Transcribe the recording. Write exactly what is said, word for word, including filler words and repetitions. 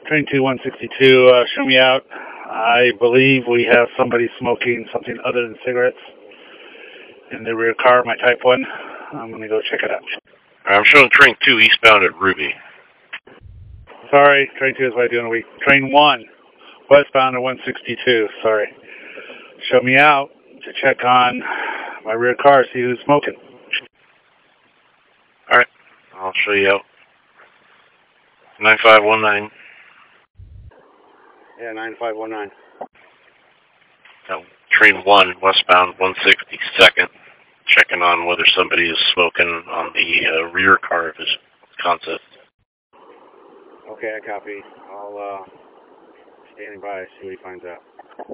Train two one sixty-two, uh, show me out. I believe we have somebody smoking something other than cigarettes in the rear car, my Type one. I'm going to go check it out. I'm showing train two eastbound at Ruby. Sorry, train two is what I do in a week. Train one, westbound at one sixty-two, sorry. Show me out to check on my rear car, see who's smoking. Alright, I'll show you out. nine five one nine. Yeah, nine five one nine. Uh, train one, westbound one sixty-second. Checking on whether somebody is smoking on the uh, rear car of his Consist. Okay, I copy. I'll, uh, standing by, see what he finds out.